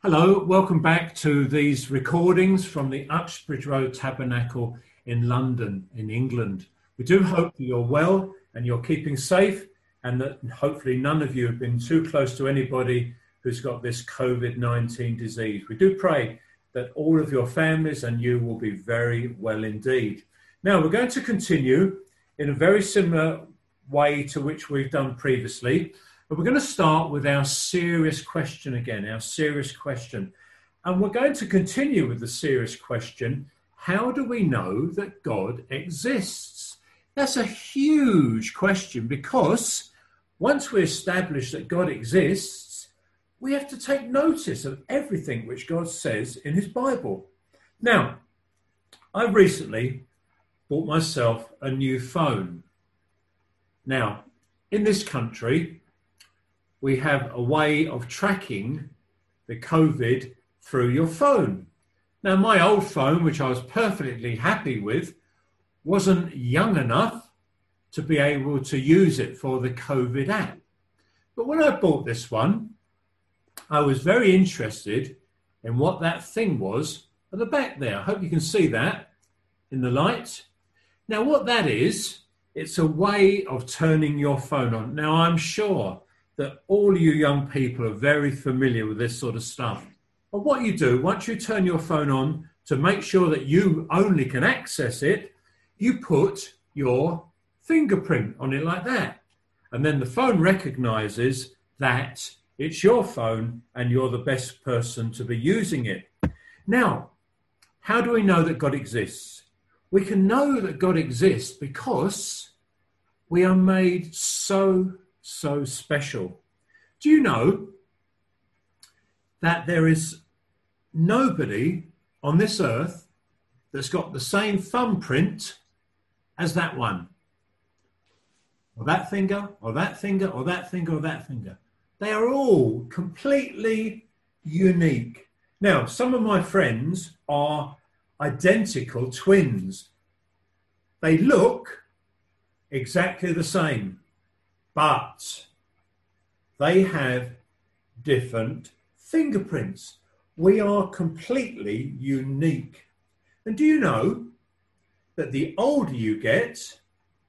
Hello, welcome back to these recordings from the Uxbridge Road Tabernacle in London, in England. We do hope that you're well and you're keeping safe, and that hopefully none of you have been too close to anybody who's got this COVID-19 disease. We do pray that all of your families and you will be very well indeed. Now, we're going to continue in a very similar way to which we've done previously. But we're going to start with our serious question again, our serious question. And we're going to continue with the serious question, how do we know that God exists? That's a huge question, because once we establish that God exists, we have to take notice of everything which God says in his Bible. Now, I recently bought myself a new phone. Now, in this country, we have a way of tracking the COVID through your phone. Now, my old phone, which I was perfectly happy with, wasn't young enough to be able to use it for the COVID app. But when I bought this one, I was very interested in what that thing was at the back there. I hope you can see that in the light. Now, what that is, it's a way of turning your phone on. Now, I'm sure that all you young people are very familiar with this sort of stuff. But what you do, once you turn your phone on, to make sure that you only can access it, you put your fingerprint on it like that. And then the phone recognizes that it's your phone and you're the best person to be using it. Now, how do we know that God exists? We can know that God exists because we are made so special. Do you know that there is nobody on this earth that's got the same thumbprint as that one? Or that finger, or that finger, or that finger, or that finger. They are all completely unique. Now, some of my friends are identical twins. They look exactly the same, but they have different fingerprints. We are completely unique. And do you know that the older you get,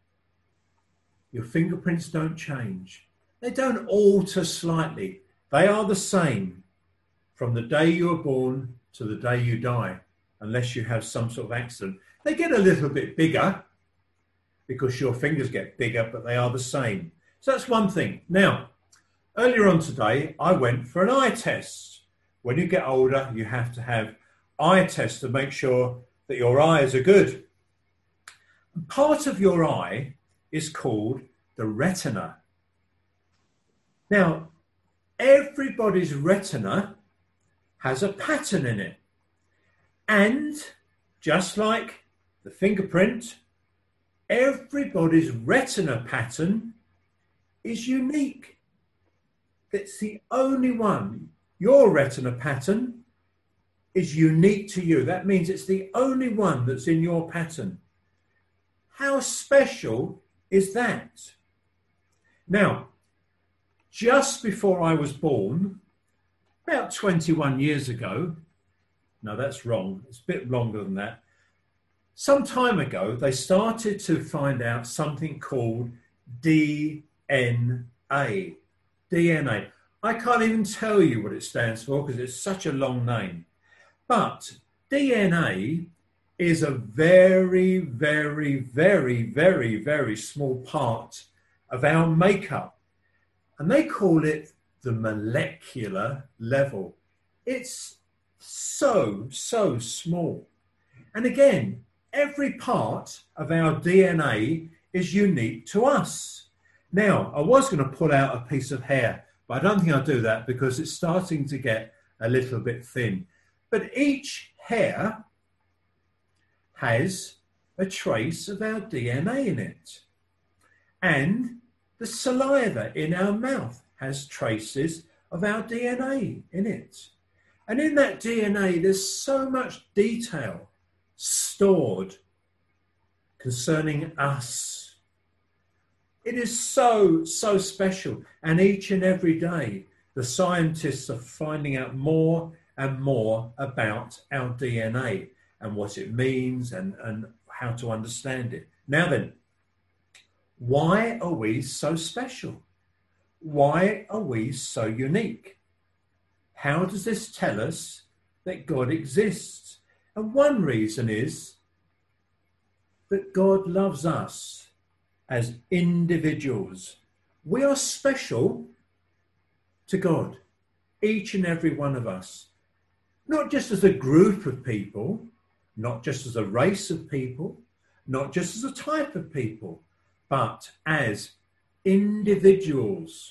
your fingerprints don't change. They don't alter slightly. They are the same from the day you were born to the day you die, unless you have some sort of accident. They get a little bit bigger because your fingers get bigger, but they are the same. So that's one thing. Now, earlier on today, I went for an eye test. When you get older, you have to have eye tests to make sure that your eyes are good. And part of your eye is called the retina. Now, everybody's retina has a pattern in it. And just like the fingerprint, everybody's retina pattern is unique. It's the only one. Your retina pattern is unique to you. That means it's the only one that's in your pattern. How special is that? Now, just before I was born, about 21 years ago, no, that's wrong. It's a bit longer than that. Some time ago, they started to find out something called DNA. DNA. I can't even tell you what it stands for because it's such a long name. But DNA is a very, very, very, very, very small part of our makeup. And they call it the molecular level. It's so small. And again, every part of our DNA is unique to us. Now, I was going to pull out a piece of hair, but I don't think I'll do that because it's starting to get a little bit thin. But each hair has a trace of our DNA in it. And the saliva in our mouth has traces of our DNA in it. And in that DNA, there's so much detail stored concerning us. It is so special. And each and every day, the scientists are finding out more and more about our DNA and what it means and how to understand it. Now then, why are we so special? Why are we so unique? How does this tell us that God exists? And one reason is that God loves us as individuals. We are special to God, each and every one of us, not just as a group of people, not just as a race of people, not just as a type of people, but as individuals.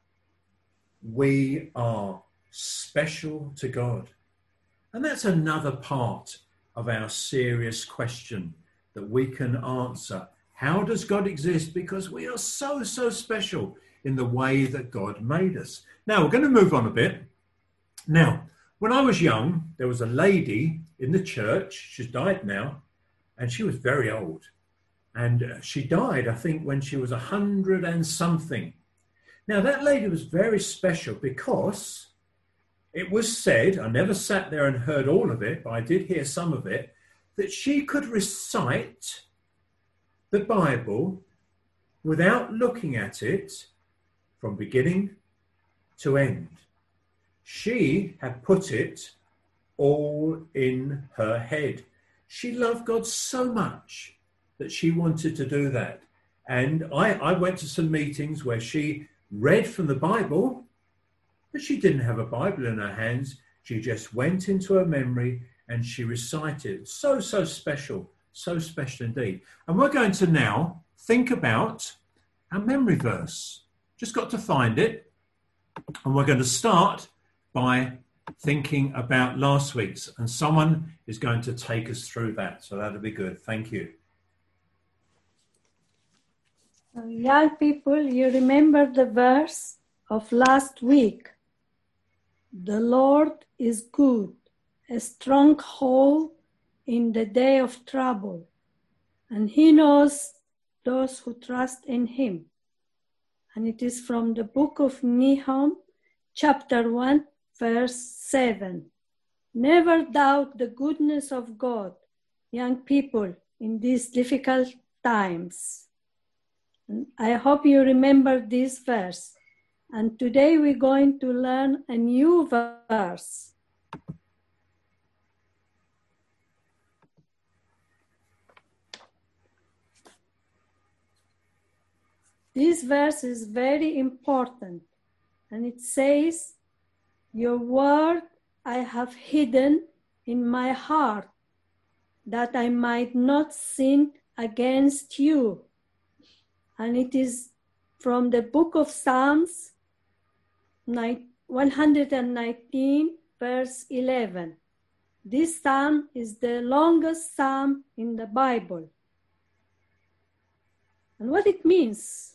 We are special to God. And that's another part of our serious question that we can answer. How does God exist? Because we are so special in the way that God made us. Now, we're going to move on a bit. Now, when I was young, there was a lady in the church. She's died now, and she was very old. And she died, I think, when she was 100 and something. Now, that lady was very special because it was said, I never sat there and heard all of it, but I did hear some of it, that she could recite the Bible without looking at it from beginning to end. She had put it all in her head. She loved God so much that she wanted to do that. And I went to some meetings where she read from the Bible, but she didn't have a Bible in her hands. She just went into her memory and she recited. So special indeed. And we're going to now think about our memory verse. Just got to find it. And we're going to start by thinking about last week's. And someone is going to take us through that. So that'll be good. Thank you. Young people, you remember the verse of last week. The Lord is good, a stronghold in the day of trouble, and he knows those who trust in him. And it is from the book of Nahum, chapter 1, verse 7. Never doubt the goodness of God, young people, in these difficult times. And I hope you remember this verse. And today we're going to learn a new verse. This verse is very important. And it says, your word I have hidden in my heart, that I might not sin against you. And it is from the book of Psalms 119, verse 11. This psalm is the longest psalm in the Bible. And what it means?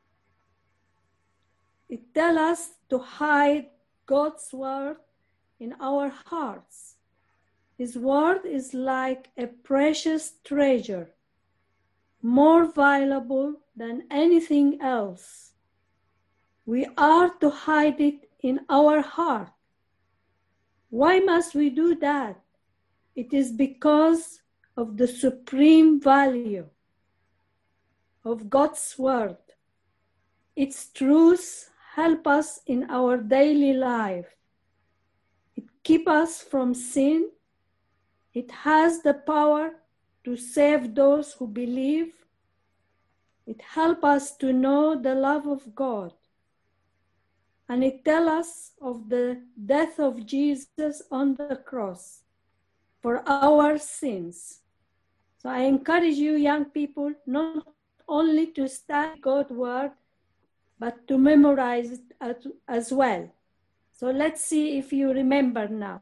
It tells us to hide God's word in our hearts. His word is like a precious treasure, more valuable than anything else. We are to hide it in our heart. Why must we do that? It is because of the supreme value of God's word. Its truths help us in our daily life. It keeps us from sin. It has the power to save those who believe. It helps us to know the love of God. And it tells us of the death of Jesus on the cross for our sins. So I encourage you, young people, not only to study God's word, but to memorize it as well. So let's see if you remember now.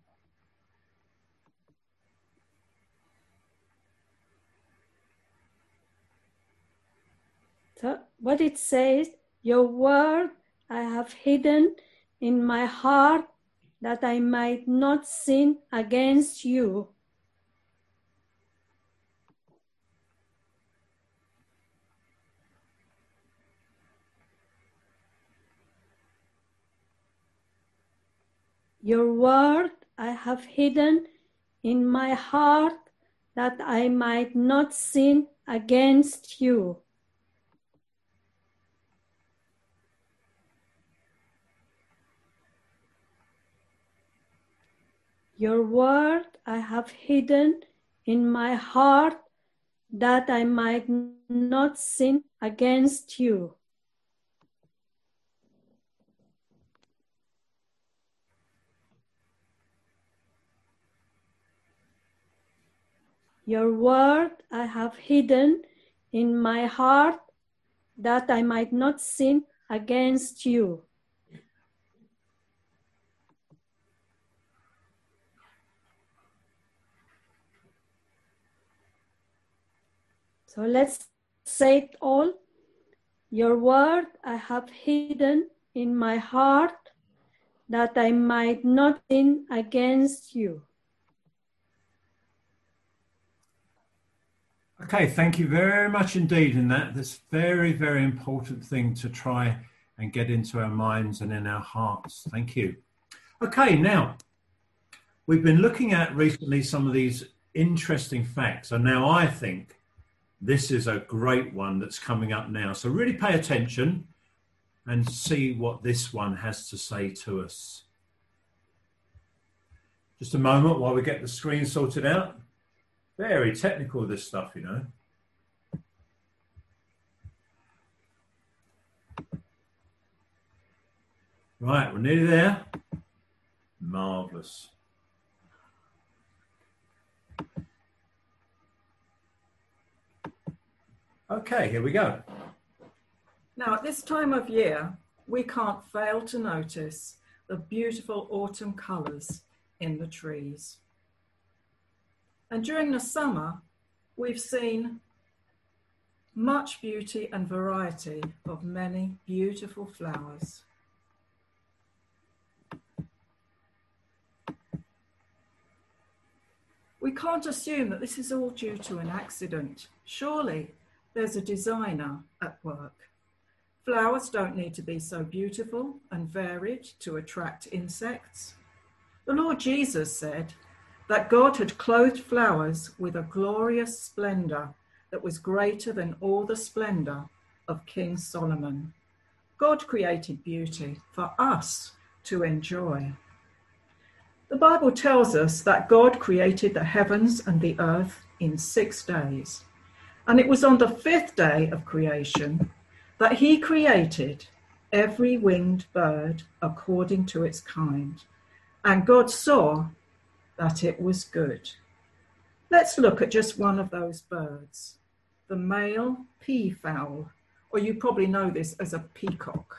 So what it says, your word I have hidden in my heart, that I might not sin against you. Your word I have hidden in my heart that I might not sin against you. Your word I have hidden in my heart that I might not sin against you. Your word I have hidden in my heart that I might not sin against you. So let's say it all. Your word I have hidden in my heart that I might not sin against you. Okay, thank you very much indeed in that. This very, very important thing to try and get into our minds and in our hearts. Thank you. Okay, now, we've been looking at recently some of these interesting facts, and now I think this is a great one that's coming up now. So really pay attention and see what this one has to say to us. Just a moment while we get the screen sorted out. Very technical, this stuff, you know. Right, we're nearly there. Marvellous. Okay, here we go. Now, at this time of year, we can't fail to notice the beautiful autumn colours in the trees. And during the summer, we've seen much beauty and variety of many beautiful flowers. We can't assume that this is all due to an accident. Surely there's a designer at work. Flowers don't need to be so beautiful and varied to attract insects. The Lord Jesus said that God had clothed flowers with a glorious splendor that was greater than all the splendor of King Solomon. God created beauty for us to enjoy. The Bible tells us that God created the heavens and the earth in 6 days. And it was on the 5th day of creation that he created every winged bird according to its kind. And God saw that it was good. Let's look at just one of those birds, the male peafowl, or you probably know this as a peacock.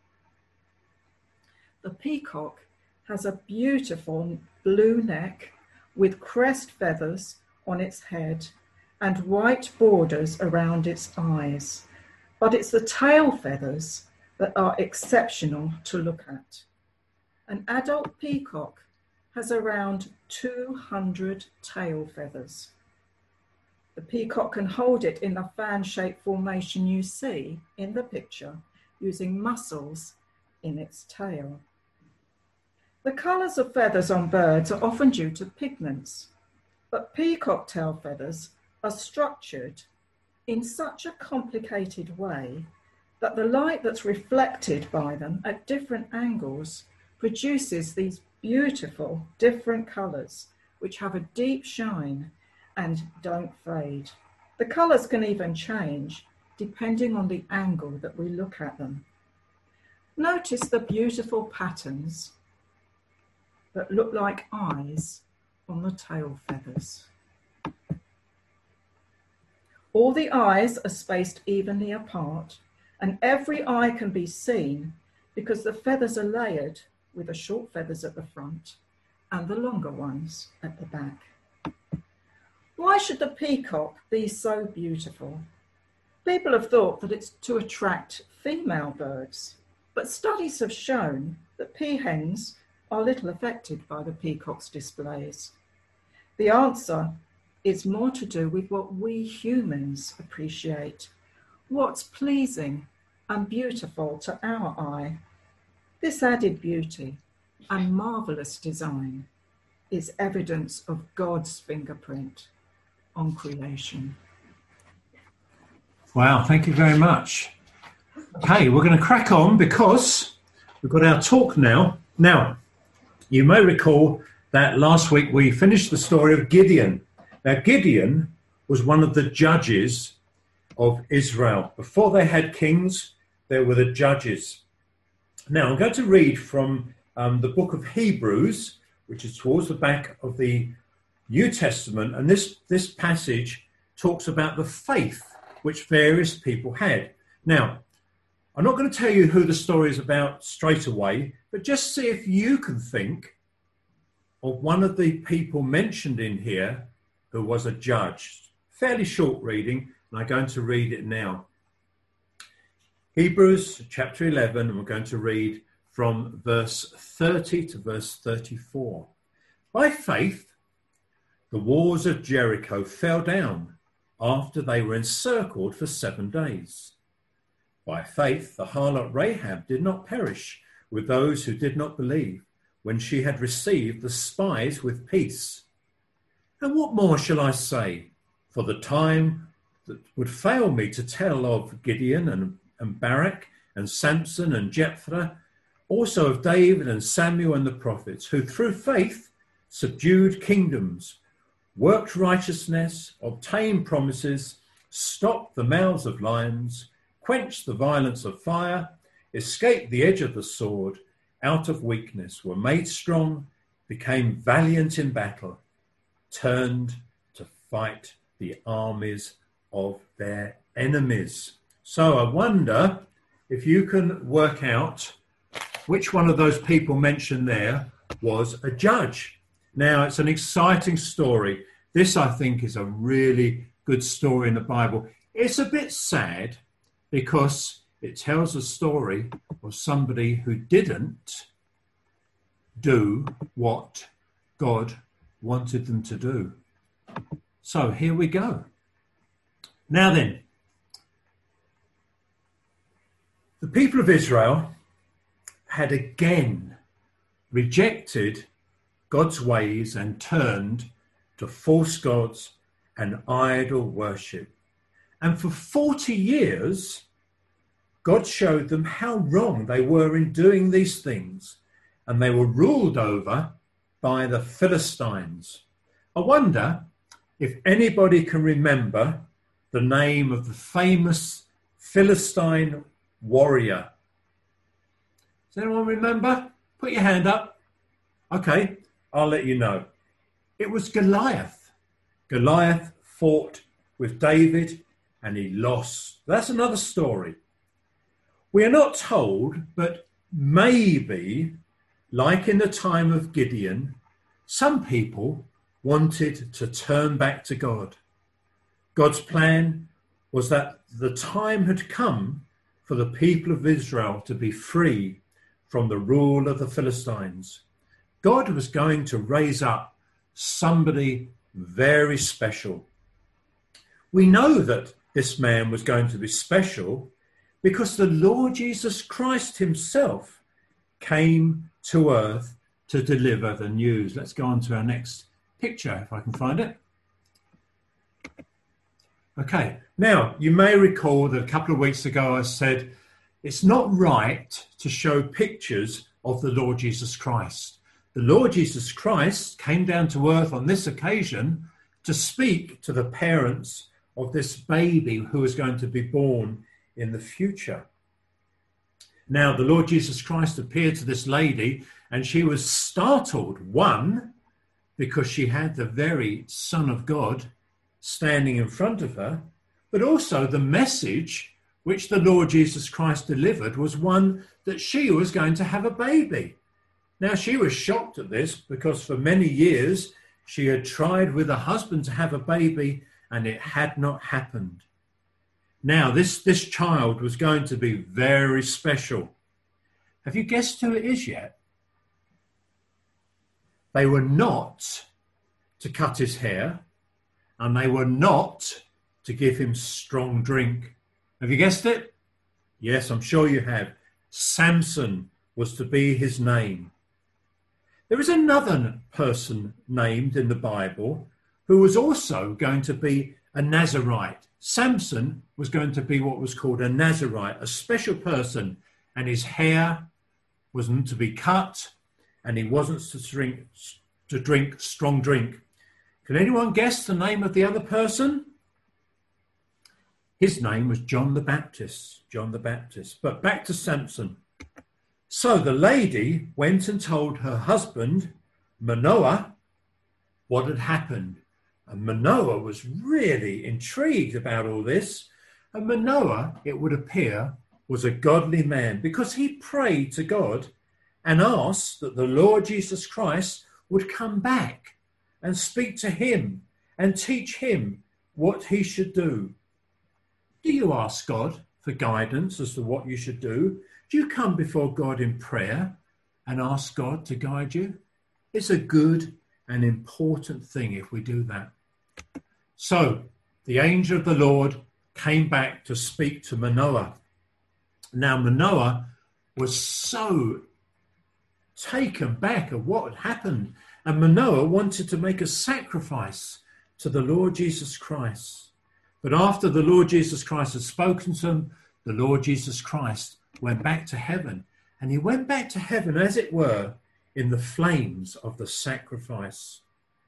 The peacock has a beautiful blue neck with crest feathers on its head and white borders around its eyes. But it's the tail feathers that are exceptional to look at. An adult peacock has around 200 tail feathers. The peacock can hold it in the fan-shaped formation you see in the picture using muscles in its tail. The colours of feathers on birds are often due to pigments, but peacock tail feathers are structured in such a complicated way that the light that's reflected by them at different angles produces these beautiful different colours which have a deep shine and don't fade. The colours can even change depending on the angle that we look at them. Notice the beautiful patterns that look like eyes on the tail feathers. All the eyes are spaced evenly apart, and every eye can be seen because the feathers are layered with the short feathers at the front and the longer ones at the back. Why should the peacock be so beautiful? People have thought that it's to attract female birds, but studies have shown that peahens are little affected by the peacock's displays. The answer is more to do with what we humans appreciate, what's pleasing and beautiful to our eye. This added beauty and marvelous design is evidence of God's fingerprint on creation. Wow, thank you very much. Okay, we're going to crack on because we've got our talk now. Now, you may recall that last week we finished the story of Gideon. Now, Gideon was one of the judges of Israel. Before they had kings, there were the judges. Now, I'm going to read from the book of Hebrews, which is towards the back of the New Testament. And this passage talks about the faith which various people had. Now, I'm not going to tell you who the story is about straight away, but just see if you can think of one of the people mentioned in here who was a judge. Fairly short reading, and I'm going to read it now. Hebrews chapter 11, and we're going to read from verse 30 to verse 34. By faith, the walls of Jericho fell down after they were encircled for 7 days. By faith, the harlot Rahab did not perish with those who did not believe when she had received the spies with peace. And what more shall I say? For the time that would fail me to tell of Gideon and Barak and Samson and Jephthah, also of David and Samuel and the prophets, who through faith subdued kingdoms, worked righteousness, obtained promises, stopped the mouths of lions, quenched the violence of fire, escaped the edge of the sword, out of weakness, were made strong, became valiant in battle, turned to fight the armies of their enemies. So I wonder if you can work out which one of those people mentioned there was a judge. Now, it's an exciting story. This, I think, is a really good story in the Bible. It's a bit sad because it tells a story of somebody who didn't do what God wanted them to do. So here we go. Now then, the people of Israel had again rejected God's ways and turned to false gods and idol worship. And for 40 years, God showed them how wrong they were in doing these things, and they were ruled over by the Philistines. I wonder if anybody can remember the name of the famous Philistine warrior. Does anyone remember? Put your hand up. Okay, I'll let you know. It was Goliath. Goliath fought with David and he lost. That's another story. We are not told, but maybe, like in the time of Gideon, some people wanted to turn back to God. God's plan was that the time had come for the people of Israel to be free from the rule of the Philistines. God was going to raise up somebody very special. We know that this man was going to be special because the Lord Jesus Christ himself came to earth to deliver the news. Let's go on to our next picture, if I can find it. Okay, now you may recall that a couple of weeks ago I said it's not right to show pictures of the Lord Jesus Christ. The Lord Jesus Christ came down to earth on this occasion to speak to the parents of this baby who is going to be born in the future. Now, the Lord Jesus Christ appeared to this lady and she was startled, one, because she had the very Son of God standing in front of her, but also the message which the Lord Jesus Christ delivered was one that she was going to have a baby. Now, she was shocked at this because for many years she had tried with her husband to have a baby and it had not happened. Now, this child was going to be very special. Have you guessed who it is yet? They were not to cut his hair, and they were not to give him strong drink. Have you guessed it? Yes, I'm sure you have. Samson was to be his name. There is another person named in the Bible who was also going to be a Nazarite. Samson was going to be what was called a Nazarite, a special person, and his hair wasn't to be cut, and he wasn't to drink strong drink. Can anyone guess the name of the other person? His name was John the Baptist. John the Baptist. But back to Samson. So the lady went and told her husband, Manoah, what had happened. And Manoah was really intrigued about all this. And Manoah, it would appear, was a godly man because he prayed to God and asked that the Lord Jesus Christ would come back and speak to him and teach him what he should do. Do you ask God for guidance as to what you should do? Do you come before God in prayer and ask God to guide you? It's a good and important thing if we do that. So the angel of the Lord came back to speak to Manoah. Now Manoah was so taken back at what had happened, and Manoah wanted to make a sacrifice to the Lord Jesus Christ. But after the Lord Jesus Christ had spoken to him, the Lord Jesus Christ went back to heaven, and he went back to heaven, as it were, in the flames of the sacrifice.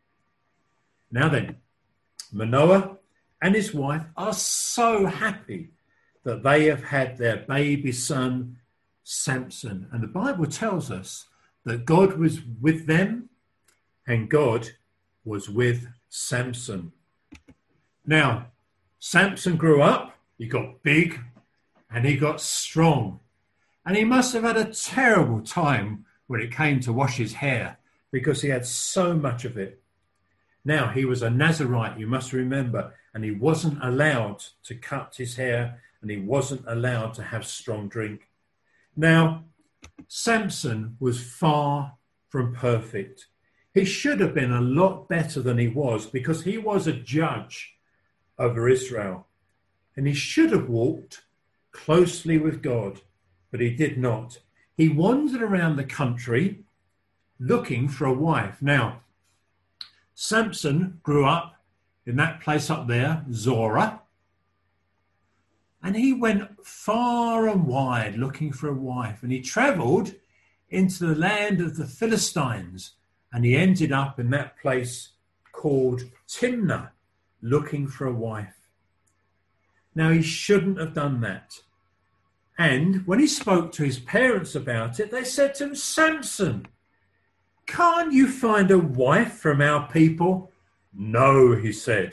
Now then, Manoah and his wife are so happy that they have had their baby son, Samson. And the Bible tells us that God was with them and God was with Samson. Now, Samson grew up, he got big and he got strong. And he must have had a terrible time when it came to wash his hair because he had so much of it. Now, he was a Nazarite, you must remember, and he wasn't allowed to cut his hair and he wasn't allowed to have strong drink. Now, Samson was far from perfect. He should have been a lot better than he was because he was a judge over Israel. And he should have walked closely with God, but he did not. He wandered around the country looking for a wife. Now, Samson grew up in that place up there, Zorah, and he went far and wide looking for a wife. And he travelled into the land of the Philistines, and he ended up in that place called Timnah, looking for a wife. Now, he shouldn't have done that. And when he spoke to his parents about it, they said to him, Samson, can't you find a wife from our people? No, he said.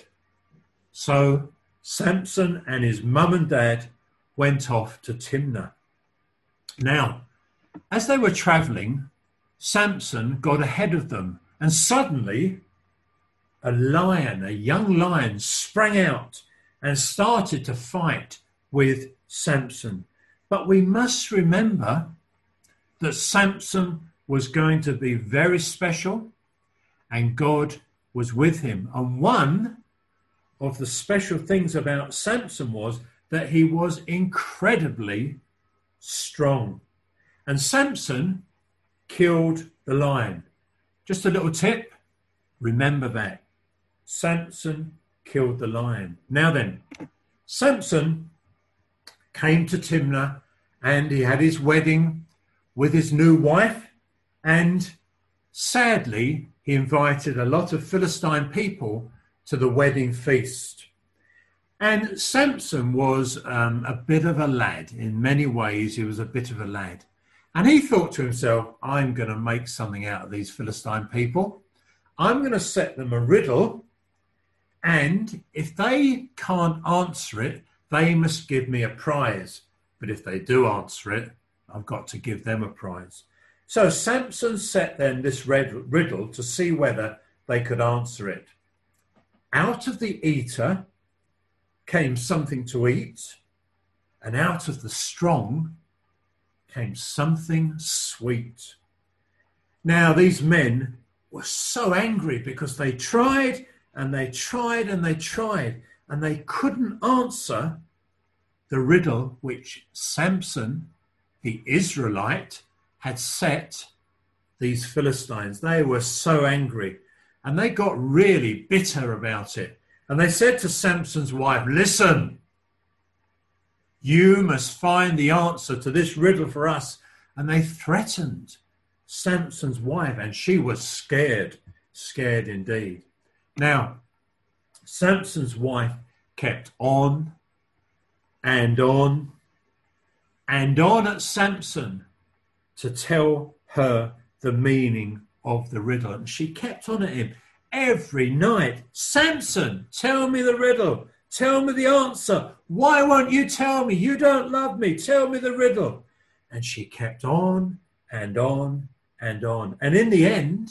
So Samson and his mum and dad went off to Timnah. Now, as they were travelling, Samson got ahead of them, and suddenly a young lion, sprang out and started to fight with Samson. But we must remember that Samson was going to be very special and God was with him. And one of the special things about Samson was that he was incredibly strong. And Samson killed the lion. Just a little tip, remember that. Samson killed the lion. Now then, Samson came to Timnah and he had his wedding with his new wife, and sadly he invited a lot of Philistine people to the wedding feast. And Samson was a bit of a lad. In many ways he was a bit of a lad, and he thought to himself, I'm going to make something out of these Philistine people. I'm going to set them a riddle, and if they can't answer it, they must give me a prize. But if they do answer it, I've got to give them a prize. So Samson set then this riddle to see whether they could answer it. Out of the eater came something to eat, and out of the strong came something sweet. Now these men were so angry because they tried and they tried and they tried, and they couldn't answer the riddle which Samson, the Israelite, had set these Philistines, they were so angry and they got really bitter about it. And they said to Samson's wife, listen, you must find the answer to this riddle for us. And they threatened Samson's wife, and she was scared indeed. Now, Samson's wife kept on and on and on at Samson to tell her the meaning of the riddle. And she kept on at him every night. Samson, tell me the riddle. Tell me the answer. Why won't you tell me? You don't love me. Tell me the riddle. And she kept on and on and on. And in the end,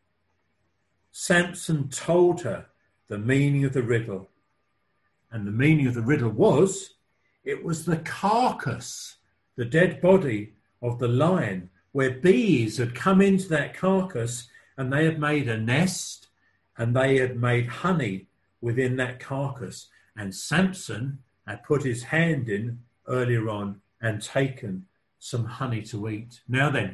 Samson told her the meaning of the riddle. And the meaning of the riddle was, it was the carcass, the dead body of the lion, where bees had come into that carcass and they had made a nest and they had made honey within that carcass. And Samson had put his hand in earlier on and taken some honey to eat. Now then,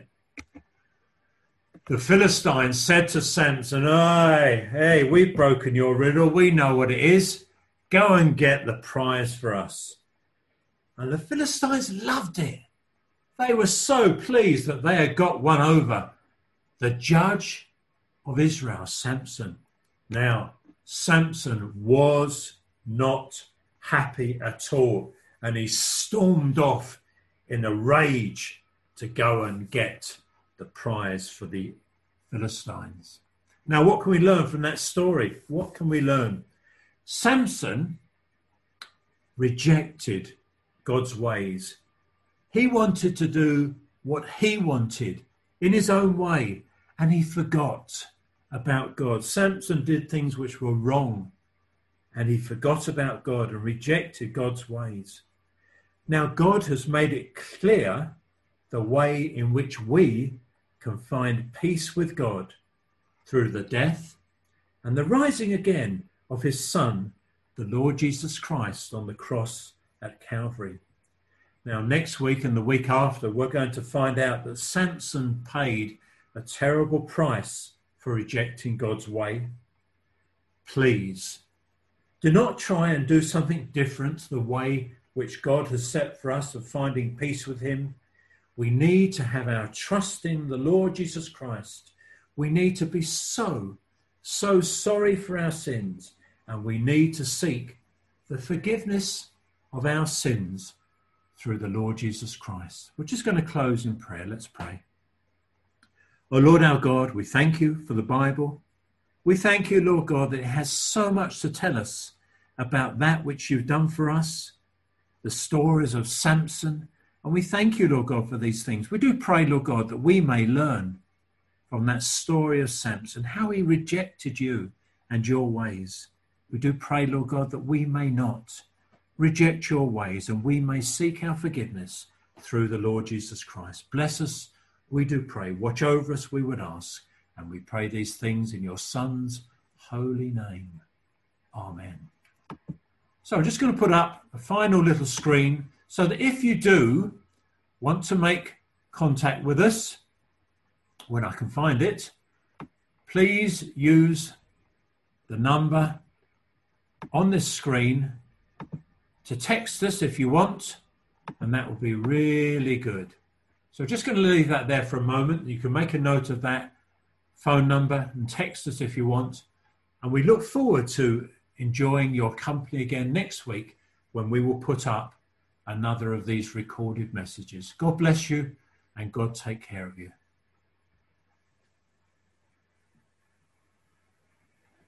the Philistines said to Samson, hey, we've broken your riddle. We know what it is. Go and get the prize for us. And the Philistines loved it. They were so pleased that they had got one over the judge of Israel, Samson. Now, Samson was not happy at all, and he stormed off in a rage to go and get the prize for the Philistines. Now, what can we learn from that story? What can we learn? Samson rejected God's ways. He wanted to do what he wanted in his own way, and he forgot about God. Samson did things which were wrong, and he forgot about God and rejected God's ways. Now, God has made it clear the way in which we can find peace with God through the death and the rising again of his Son, the Lord Jesus Christ, on the cross at Calvary. Now, next week and the week after, we're going to find out that Samson paid a terrible price for rejecting God's way. Please, do not try and do something different the way which God has set for us of finding peace with him. We need to have our trust in the Lord Jesus Christ. We need to be so sorry for our sins, and we need to seek the forgiveness of our sins through the Lord Jesus Christ. We're just going to close in prayer. Let's pray. Oh Lord our God, we thank you for the Bible. We thank you, Lord God, that it has so much to tell us about that which you've done for us, the stories of Samson. And we thank you, Lord God, for these things. We do pray, Lord God, that we may learn from that story of Samson, how he rejected you and your ways. We do pray, Lord God, that we may not reject your ways and we may seek our forgiveness through the Lord Jesus Christ. Bless us, we do pray. Watch over us, we would ask. And we pray these things in your Son's holy name. Amen. So I'm just going to put up a final little screen so that if you do want to make contact with us, when I can find it, please use the number on this screen to text us if you want, and that will be really good. So just going to leave that there for a moment. You can make a note of that phone number and text us if you want. And we look forward to enjoying your company again next week when we will put up another of these recorded messages. God bless you and God take care of you.